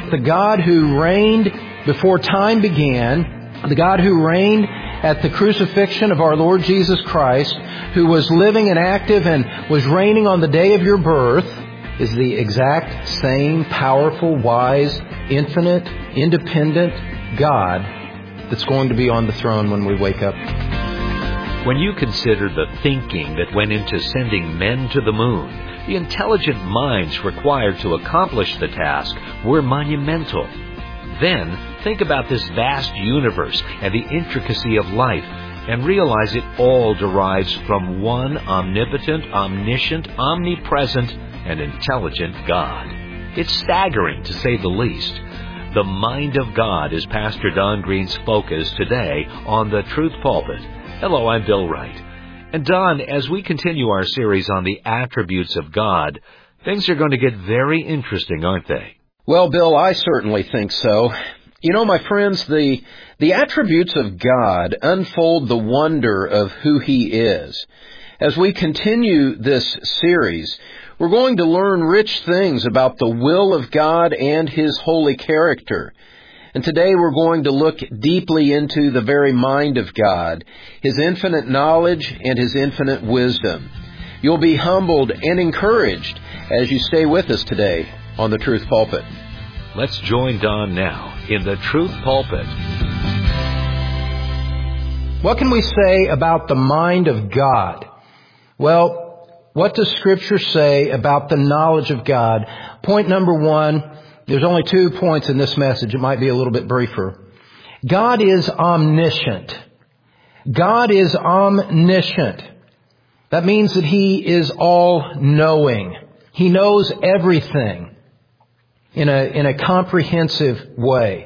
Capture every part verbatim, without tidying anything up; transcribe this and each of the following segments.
with the God who reigned before time began, the God who reigned at the crucifixion of our Lord Jesus Christ, who was living and active and was reigning on the day of your birth, is the exact same powerful, wise, infinite, independent God that's going to be on the throne when we wake up. When you consider the thinking that went into sending men to the moon, the intelligent minds required to accomplish the task were monumental. Then, think about this vast universe and the intricacy of life, and realize it all derives from one omnipotent, omniscient, omnipresent, and intelligent God. It's staggering, to say the least. The mind of God is Pastor Don Green's focus today on the Truth Pulpit. Hello, I'm Bill Wright. And Don, as we continue our series on the attributes of God, things are going to get very interesting, aren't they? Well, Bill, I certainly think so. You know, my friends, the the attributes of God unfold the wonder of who He is. As we continue this series, we're going to learn rich things about the will of God and His holy character. And today we're going to look deeply into the very mind of God, His infinite knowledge and His infinite wisdom. You'll be humbled and encouraged as you stay with us today on the Truth Pulpit. Let's join Don now in the Truth Pulpit. What can we say about the mind of God? Well, what does Scripture say about the knowledge of God? Point number one, there's only two points in this message. It might be a little bit briefer. God is omniscient. God is omniscient. That means that He is all-knowing. He knows everything in a, in a comprehensive way.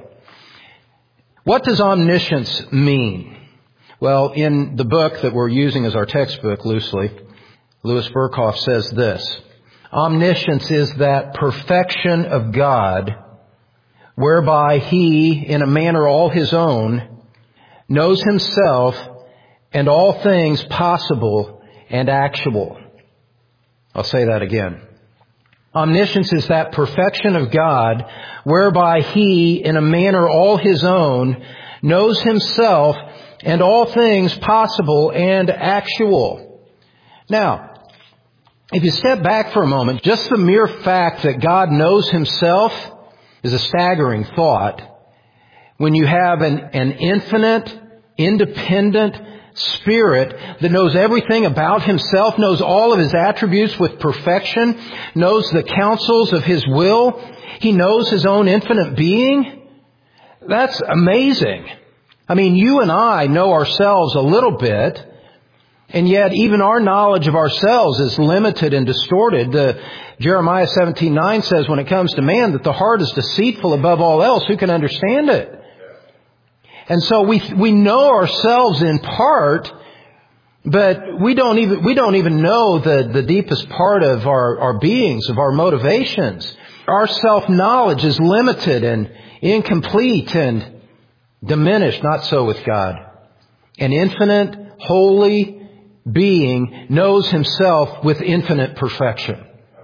What does omniscience mean? Well, in the book that we're using as our textbook loosely, Louis Berkhoff says this: omniscience is that perfection of God whereby He, in a manner all His own, knows Himself and all things possible and actual. I'll say that again. Omniscience is that perfection of God whereby He, in a manner all His own, knows Himself and all things possible and actual. Now, if you step back for a moment, just the mere fact that God knows Himself is a staggering thought. When you have an, an infinite, independent Spirit that knows everything about Himself, knows all of His attributes with perfection, knows the counsels of His will, He knows His own infinite being, that's amazing. I mean, you and I know ourselves a little bit, and yet even our knowledge of ourselves is limited and distorted. The, Jeremiah seventeen nine says when it comes to man that the heart is deceitful above all else. Who can understand it? And so we we know ourselves in part, but we don't even we don't even know the, the deepest part of our, our beings, of our motivations. Our self-knowledge is limited and incomplete and diminished. Not so with God. An infinite, holy being knows Himself with infinite perfection.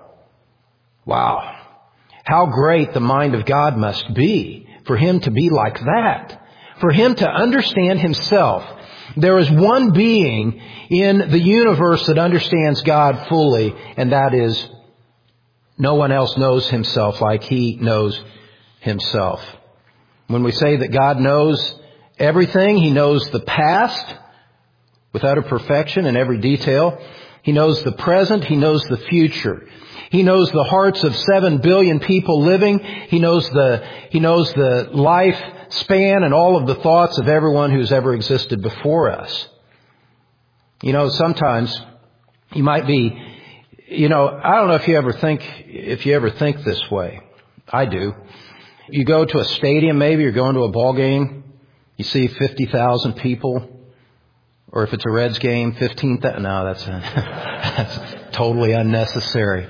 Wow. How great the mind of God must be for Him to be like that. For Him to understand Himself. There is one being in the universe that understands God fully, and that is no one else knows Himself like He knows Himself. When we say that God knows everything, He knows the past with utter perfection in every detail. He knows the present. He knows the future. He knows the hearts of seven billion people living. He knows the, He knows the life span and all of the thoughts of everyone who's ever existed before us. You know, sometimes you might be, you know, I don't know if you ever think, if you ever think this way. I do. You go to a stadium, maybe you're going to a ball game. You see fifty thousand people. Or if it's a Reds game, fifteen thousand. No, that's, that's totally unnecessary.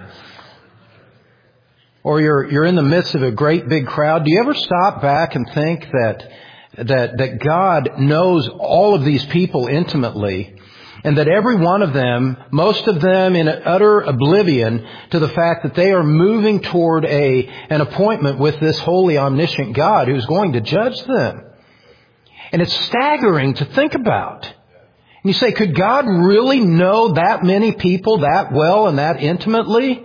Or you're you're in the midst of a great big crowd. Do you ever stop back and think that that that God knows all of these people intimately, and that every one of them, most of them in utter oblivion to the fact that they are moving toward a an appointment with this holy, omniscient God who's going to judge them. And it's staggering to think about. And you say, could God really know that many people that well and that intimately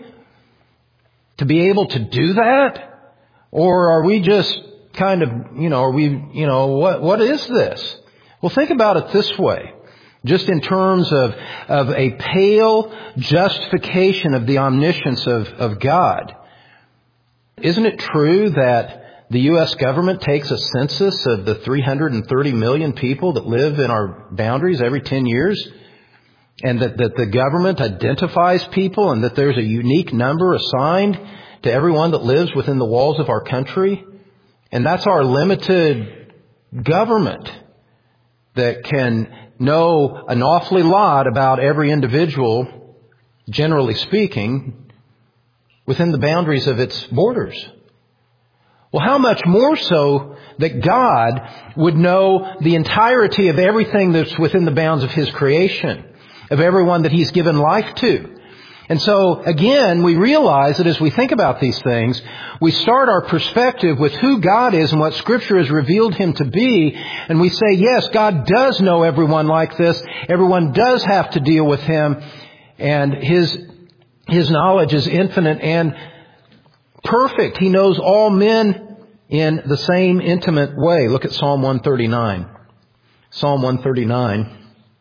to be able to do that? Or are we just kind of, you know, are we, you know, what what is this? Well, think about it this way. Just in terms of, of a pale justification of the omniscience of, of God. Isn't it true that the U S government takes a census of the three hundred thirty million people that live in our boundaries every ten years? And that, that the government identifies people and that there's a unique number assigned to everyone that lives within the walls of our country? And that's our limited government that can know an awfully lot about every individual, generally speaking, within the boundaries of its borders. Well, how much more so that God would know the entirety of everything that's within the bounds of His creation, of everyone that He's given life to. And so, again, we realize that as we think about these things, we start our perspective with who God is and what Scripture has revealed Him to be. And we say, yes, God does know everyone like this. Everyone does have to deal with Him. And His, His knowledge is infinite and perfect. He knows all men in the same intimate way. Look at Psalm one thirty-nine. Psalm one thirty-nine.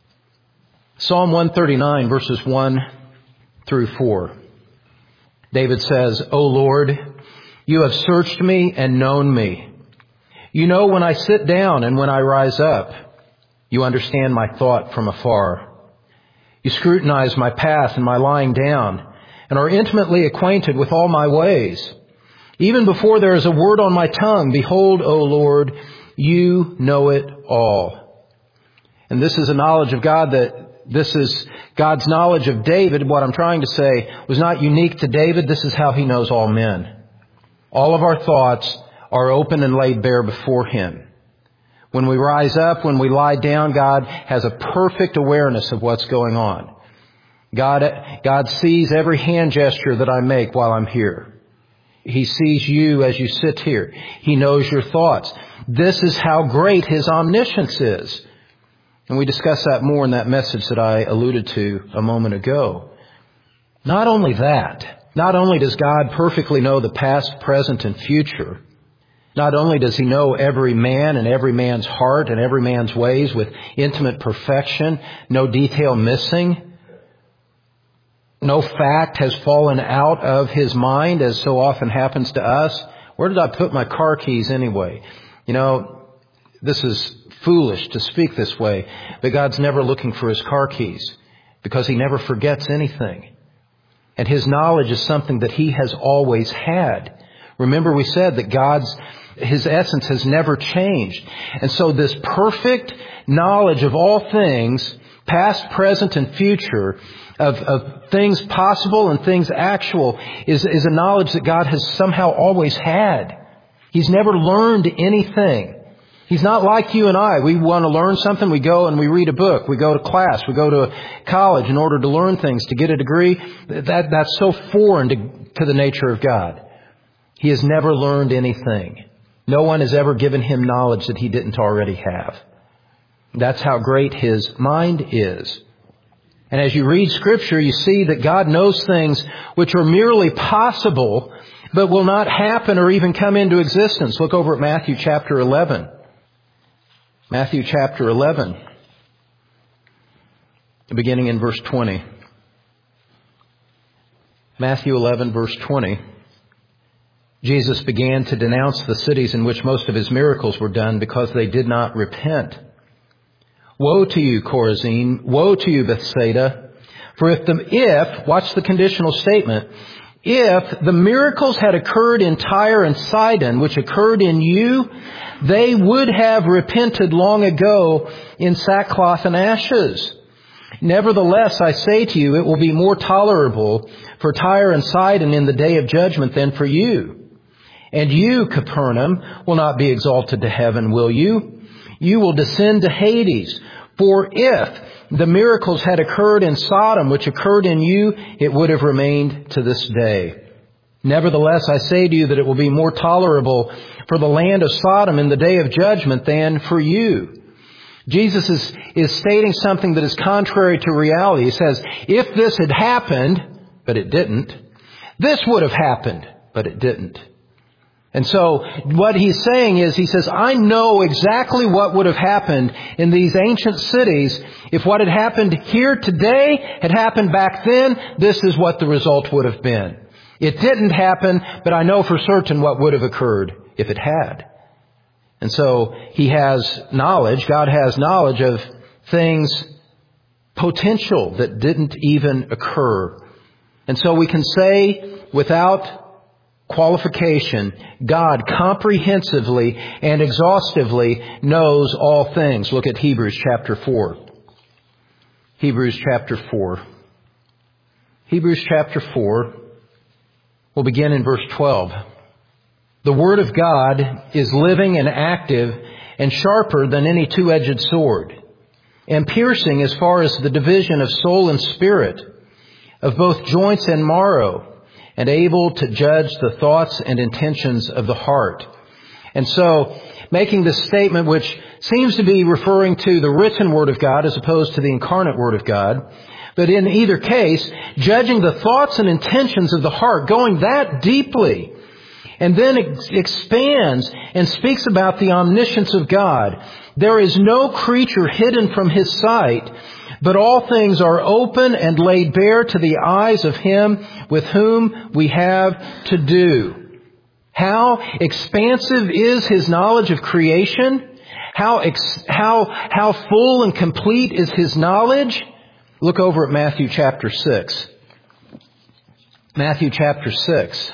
Psalm one thirty-nine, verses one through four. David says, O Lord, you have searched me and known me. You know when I sit down and when I rise up. You understand my thought from afar. You scrutinize my path and my lying down and are intimately acquainted with all my ways. Even before there is a word on my tongue, behold, O Lord, you know it all. And this is a knowledge of God that This is God's knowledge of David. What I'm trying to say was not unique to David. This is how He knows all men. All of our thoughts are open and laid bare before Him. When we rise up, when we lie down, God has a perfect awareness of what's going on. God, God sees every hand gesture that I make while I'm here. He sees you as you sit here. He knows your thoughts. This is how great His omniscience is. And we discussed that more in that message that I alluded to a moment ago. Not only that, not only does God perfectly know the past, present, and future, not only does He know every man and every man's heart and every man's ways with intimate perfection, no detail missing, no fact has fallen out of His mind as so often happens to us. Where did I put my car keys anyway? You know, this is foolish to speak this way, but God's never looking for His car keys because He never forgets anything. And His knowledge is something that He has always had. Remember we said that God's, His essence has never changed. And so this perfect knowledge of all things, past, present, and future, of, of things possible and things actual, is, is a knowledge that God has somehow always had. He's never learned anything. He's not like you and I. We want to learn something, we go and we read a book. We go to class. We go to college in order to learn things, to get a degree. That, that's so foreign to, to the nature of God. He has never learned anything. No one has ever given Him knowledge that He didn't already have. That's how great His mind is. And as you read Scripture, you see that God knows things which are merely possible, but will not happen or even come into existence. Look over at Matthew chapter eleven. Matthew chapter eleven, beginning in verse twenty. Matthew eleven, verse twenty. Jesus began to denounce the cities in which most of His miracles were done because they did not repent. Woe to you, Chorazin! Woe to you, Bethsaida! For if the, if, watch the conditional statement, if the miracles had occurred in Tyre and Sidon, which occurred in you, they would have repented long ago in sackcloth and ashes. Nevertheless, I say to you, it will be more tolerable for Tyre and Sidon in the day of judgment than for you. And you, Capernaum, will not be exalted to heaven, will you? You will descend to Hades. For if the miracles had occurred in Sodom, which occurred in you, it would have remained to this day. Nevertheless, I say to you that it will be more tolerable for the land of Sodom in the day of judgment than for you. Jesus is, is stating something that is contrary to reality. He says, if this had happened, but it didn't, this would have happened, but it didn't. And so what he's saying is, he says, I know exactly what would have happened in these ancient cities. If what had happened here today had happened back then, this is what the result would have been. It didn't happen, but I know for certain what would have occurred if it had. And so he has knowledge, God has knowledge of things potential that didn't even occur. And so we can say without qualification, God comprehensively and exhaustively knows all things. Look at Hebrews chapter four. Hebrews chapter four. Hebrews chapter four. We'll begin in verse twelve. The Word of God is living and active and sharper than any two-edged sword, and piercing as far as the division of soul and spirit, of both joints and marrow, and able to judge the thoughts and intentions of the heart. And so, making this statement, which seems to be referring to the written Word of God as opposed to the incarnate Word of God, but in either case, judging the thoughts and intentions of the heart, going that deeply, and then ex- expands and speaks about the omniscience of God. There is no creature hidden from His sight, but all things are open and laid bare to the eyes of Him with whom we have to do. How expansive is His knowledge of creation? How ex- how how full and complete is His knowledge? Look over at Matthew chapter six. Matthew chapter six.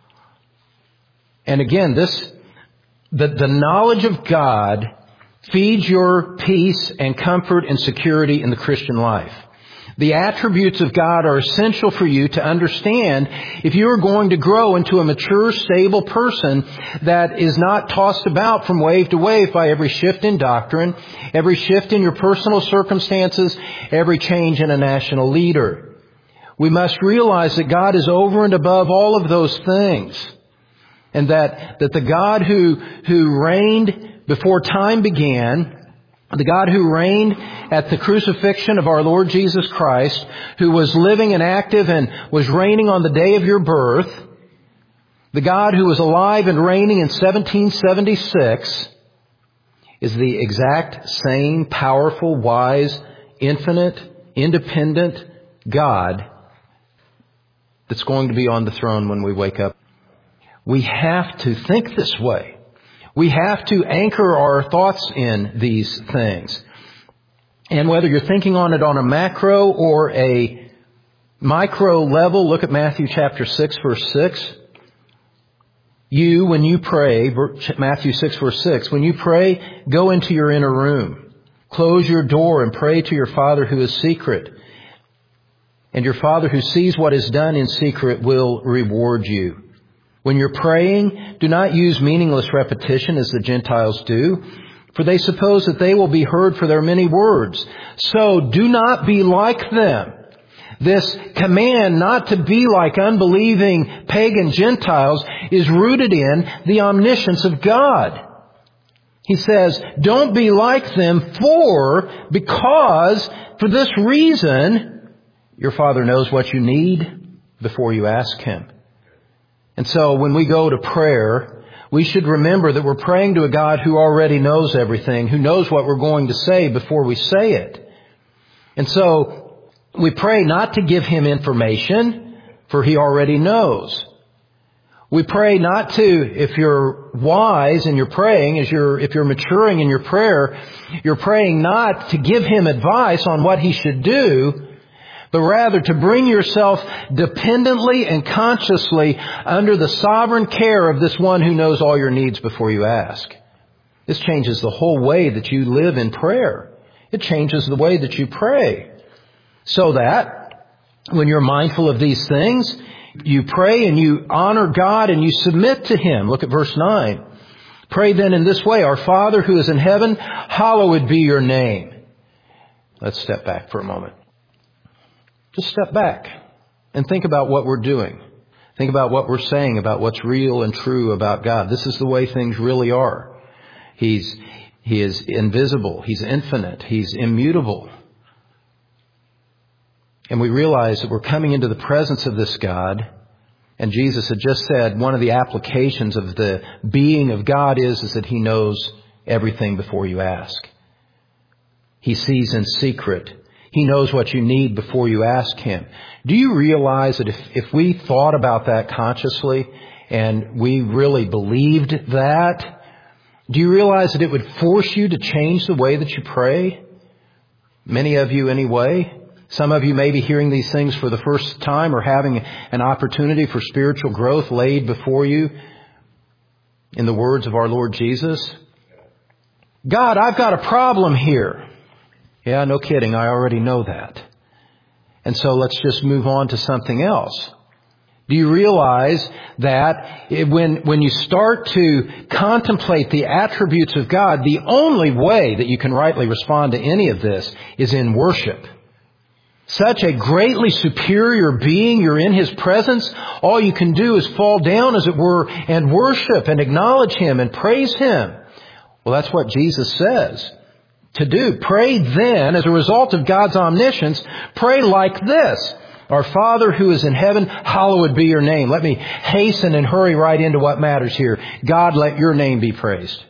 And again, this, the, the knowledge of God feeds your peace and comfort and security in the Christian life. The attributes of God are essential for you to understand if you are going to grow into a mature, stable person that is not tossed about from wave to wave by every shift in doctrine, every shift in your personal circumstances, every change in a national leader. We must realize that God is over and above all of those things. And that, that the God who, who reigned before time began, the God who reigned at the crucifixion of our Lord Jesus Christ, who was living and active and was reigning on the day of your birth, the God who was alive and reigning in seventeen seventy-six, is the exact same powerful, wise, infinite, independent God that's going to be on the throne when we wake up. We have to think this way. We have to anchor our thoughts in these things. And whether you're thinking on it on a macro or a micro level, look at Matthew chapter six, verse six. You, when you pray, Matthew six, verse six, when you pray, go into your inner room. Close your door and pray to your Father who is secret. And your Father who sees what is done in secret will reward you. When you're praying, do not use meaningless repetition as the Gentiles do, for they suppose that they will be heard for their many words. So do not be like them. This command not to be like unbelieving pagan Gentiles is rooted in the omniscience of God. He says, don't be like them, for, because, for this reason, your Father knows what you need before you ask Him. And so when we go to prayer, we should remember that we're praying to a God who already knows everything, who knows what we're going to say before we say it. And so we pray not to give Him information, for He already knows. We pray not to, if you're wise in your praying, as you're, if you're maturing in your prayer, you're praying not to give Him advice on what He should do, but rather to bring yourself dependently and consciously under the sovereign care of this one who knows all your needs before you ask. This changes the whole way that you live in prayer. It changes the way that you pray. So that when you're mindful of these things, you pray and you honor God and you submit to Him. Look at verse nine. Pray then in this way, Our Father who is in heaven, hallowed be your name. Let's step back for a moment. Just step back and think about what we're doing. Think about what we're saying about what's real and true about God. This is the way things really are. He's, He is invisible. He's infinite. He's immutable. And we realize that we're coming into the presence of this God. And Jesus had just said one of the applications of the being of God is, is that He knows everything before you ask. He sees in secret. He knows what you need before you ask Him. Do you realize that if, if we thought about that consciously and we really believed that, do you realize that it would force you to change the way that you pray? Many of you anyway. Some of you may be hearing these things for the first time or having an opportunity for spiritual growth laid before you in the words of our Lord Jesus. God, I've got a problem here. Yeah, no kidding. I already know that. And so let's just move on to something else. Do you realize that when, when you start to contemplate the attributes of God, the only way that you can rightly respond to any of this is in worship? Such a greatly superior being, you're in His presence. All you can do is fall down, as it were, and worship and acknowledge Him and praise Him. Well, that's what Jesus says to do. Pray then, as a result of God's omniscience, pray like this. Our Father who is in heaven, hallowed be your name. Let me hasten and hurry right into what matters here. God, let your name be praised.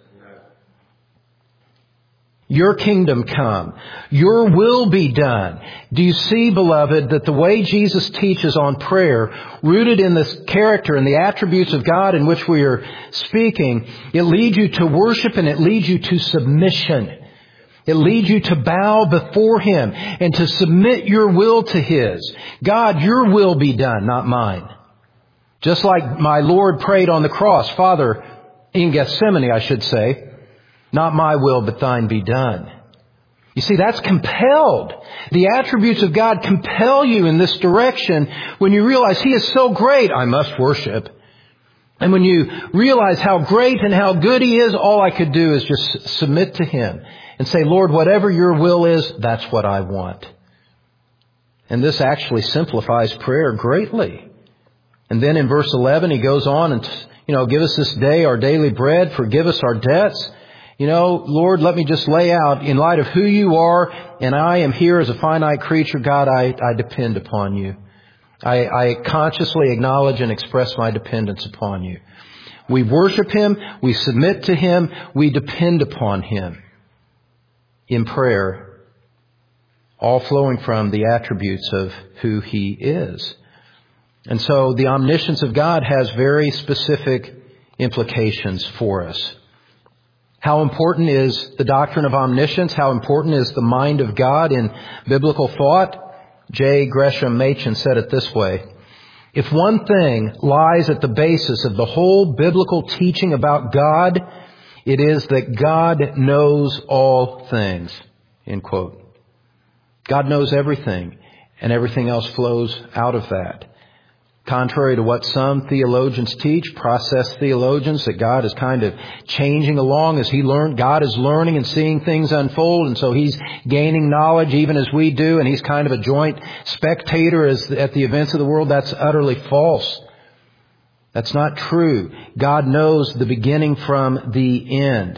Your kingdom come. Your will be done. Do you see, beloved, that the way Jesus teaches on prayer, rooted in this character and the attributes of God in which we are speaking, it leads you to worship and it leads you to submission. It leads you to bow before Him and to submit your will to His. God, your will be done, not mine. Just like my Lord prayed on the cross, Father, in Gethsemane, I should say, not my will, but thine be done. You see, that's compelled. The attributes of God compel you in this direction when you realize He is so great, I must worship. And when you realize how great and how good He is, all I could do is just submit to Him and say, Lord, whatever your will is, that's what I want. And this actually simplifies prayer greatly. And then in verse eleven, He goes on and, you know, give us this day our daily bread, forgive us our debts. You know, Lord, let me just lay out in light of who you are, and I am here as a finite creature. God, I, I depend upon you. I, I consciously acknowledge and express my dependence upon you. We worship Him. We submit to Him. We depend upon Him in prayer, all flowing from the attributes of who He is. And so the omniscience of God has very specific implications for us. How important is the doctrine of omniscience? How important is the mind of God in biblical thought? J. Gresham Machen said it this way. If one thing lies at the basis of the whole biblical teaching about God, it is that God knows all things. End quote. God knows everything, and everything else flows out of that. Contrary to what some theologians teach, process theologians, that God is kind of changing along as He learned. God is learning and seeing things unfold, and so He's gaining knowledge even as we do, and He's kind of a joint spectator as, at the events of the world. That's utterly false. That's not true. God knows the beginning from the end.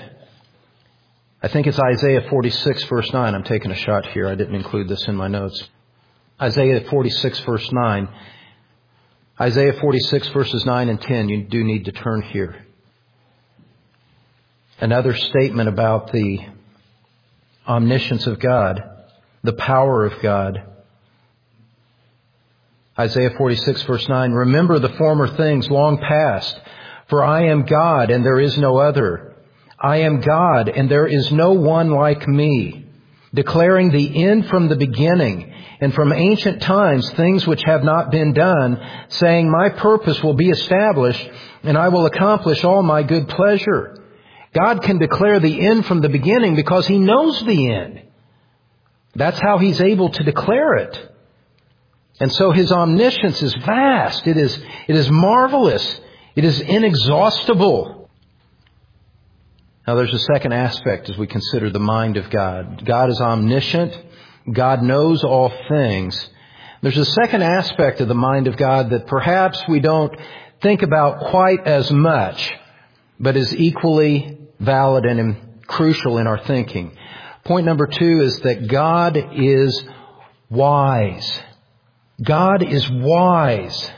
I think it's Isaiah forty-six, verse nine. I'm taking a shot here. I didn't include this in my notes. Isaiah forty-six, verse nine. Isaiah forty-six, verses nine and ten. You do need to turn here. Another statement about the omniscience of God, the power of God. Isaiah forty-six, verse nine. Remember the former things long past, for I am God and there is no other. I am God and there is no one like me, declaring the end from the beginning, and from ancient times things which have not been done, saying, my purpose will be established, and I will accomplish all my good pleasure. God can declare the end from the beginning because He knows the end. That's how He's able to declare it. And so His omniscience is vast. It is, it is marvelous. It is inexhaustible. Now there's a second aspect as we consider the mind of God. God is omniscient. God knows all things. There's a second aspect of the mind of God that perhaps we don't think about quite as much, but is equally valid and crucial in our thinking. Point number two is that God is wise. God is wise.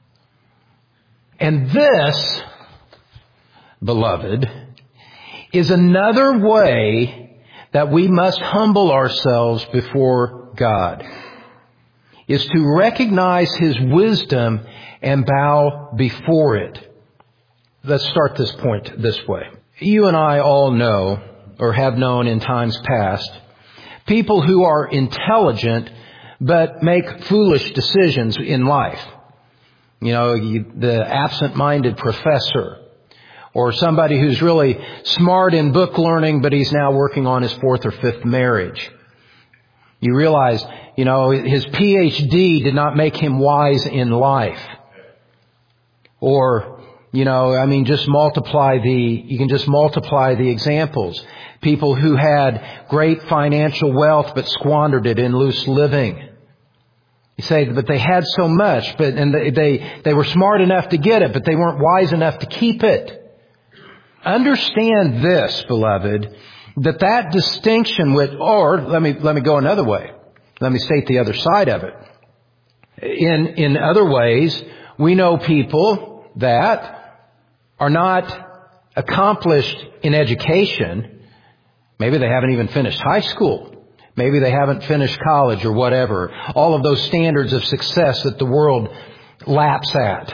And this, beloved, is another way that we must humble ourselves before God, is to recognize His wisdom and bow before it. Let's start this point this way. You and I all know, or have known in times past, people who are intelligent but make foolish decisions in life. You know, you, the absent-minded professor, or somebody who's really smart in book learning, but he's now working on his fourth or fifth marriage. You realize, you know, his P H D did not make him wise in life. Or, you know, I mean, just multiply the, you can just multiply the examples. People who had great financial wealth but squandered it in loose living. You say, but they had so much, but and they, they they were smart enough to get it, but they weren't wise enough to keep it. Understand this, beloved, that that distinction with, or let me let me go another way. Let me state the other side of it. In in other ways, we know people that are not accomplished in education. Maybe they haven't even finished high school. Maybe they haven't finished college or whatever. All of those standards of success that the world laps at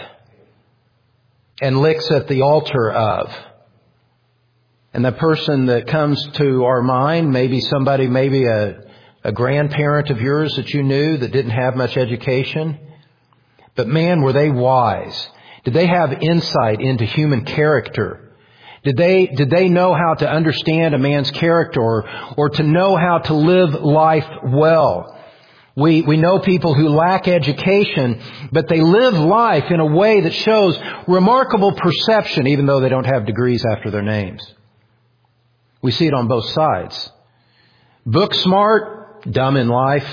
and licks at the altar of. And the person that comes to our mind, maybe somebody, maybe a, a grandparent of yours that you knew that didn't have much education. But man, were they wise? Did they have insight into human character? Did they, did they know how to understand a man's character or, or to know how to live life well? We, we know people who lack education, but they live life in a way that shows remarkable perception, even though they don't have degrees after their names. We see it on both sides. Book smart, dumb in life.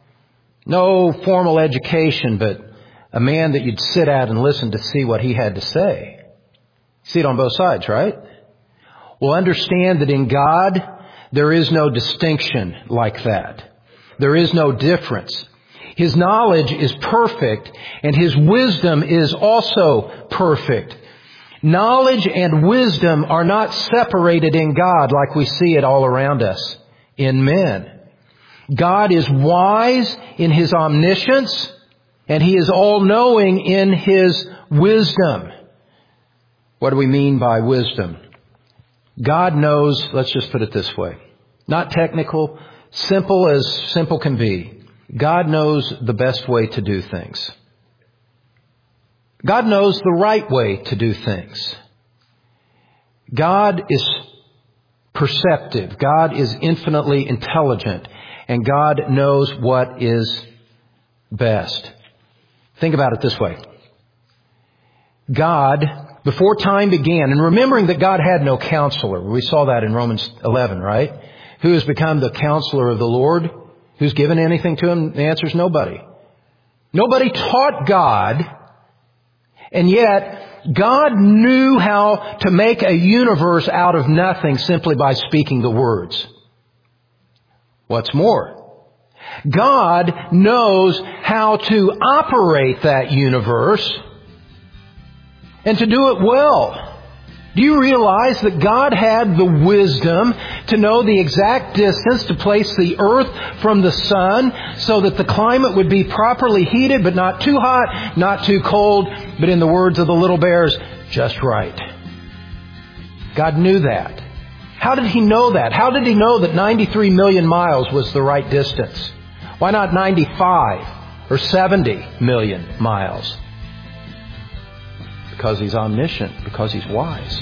No formal education, but a man that you'd sit at and listen to see what he had to say. See it on both sides, right? Well, understand that in God, there is no distinction like that. There is no difference. His knowledge is perfect, and His wisdom is also perfect. Knowledge and wisdom are not separated in God like we see it all around us in men. God is wise in His omniscience, and He is all-knowing in His wisdom. What do we mean by wisdom? God knows, let's just put it this way, not technical, simple as simple can be. God knows the best way to do things. God knows the right way to do things. God is perceptive. God is infinitely intelligent. And God knows what is best. Think about it this way. God, before time began, and remembering that God had no counselor. We saw that in Romans eleven, right? Who has become the counselor of the Lord? Who's given anything to Him? The answer is nobody. Nobody taught God, and yet God knew how to make a universe out of nothing simply by speaking the words. What's more, God knows how to operate that universe and to do it well. Do you realize that God had the wisdom to know the exact distance to place the earth from the sun so that the climate would be properly heated, but not too hot, not too cold, but in the words of the little bears, just right? God knew that. How did He know that? How did He know that ninety-three million miles was the right distance? Why not ninety-five or seventy million miles? Because He's omniscient, because He's wise.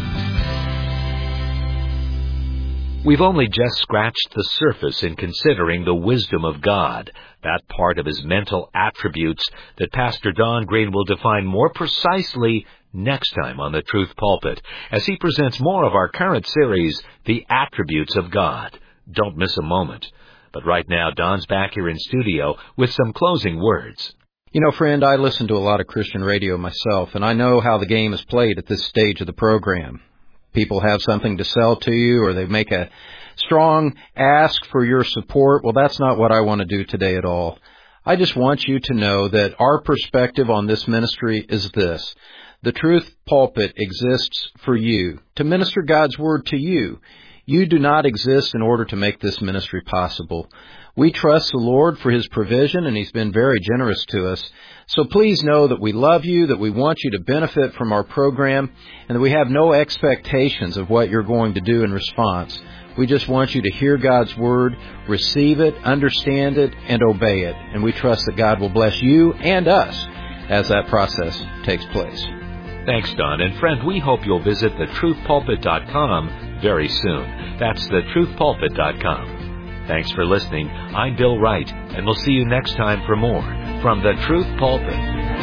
We've only just scratched the surface in considering the wisdom of God, that part of His mental attributes that Pastor Don Green will define more precisely next time on the Truth Pulpit, as he presents more of our current series, The Attributes of God. Don't miss a moment. But right now, Don's back here in studio with some closing words. You know, friend, I listen to a lot of Christian radio myself, and I know how the game is played at this stage of the program. People have something to sell to you, or they make a strong ask for your support. Well, that's not what I want to do today at all. I just want you to know that our perspective on this ministry is this. The Truth Pulpit exists for you, to minister God's Word to you. You do not exist in order to make this ministry possible. We trust the Lord for His provision, and He's been very generous to us. So please know that we love you, that we want you to benefit from our program, and that we have no expectations of what you're going to do in response. We just want you to hear God's Word, receive it, understand it, and obey it. And we trust that God will bless you and us as that process takes place. Thanks, Don. And friend, we hope you'll visit the truth pulpit dot com very soon. That's the truth pulpit dot com. Thanks for listening. I'm Bill Wright, and we'll see you next time for more from the Truth Pulpit.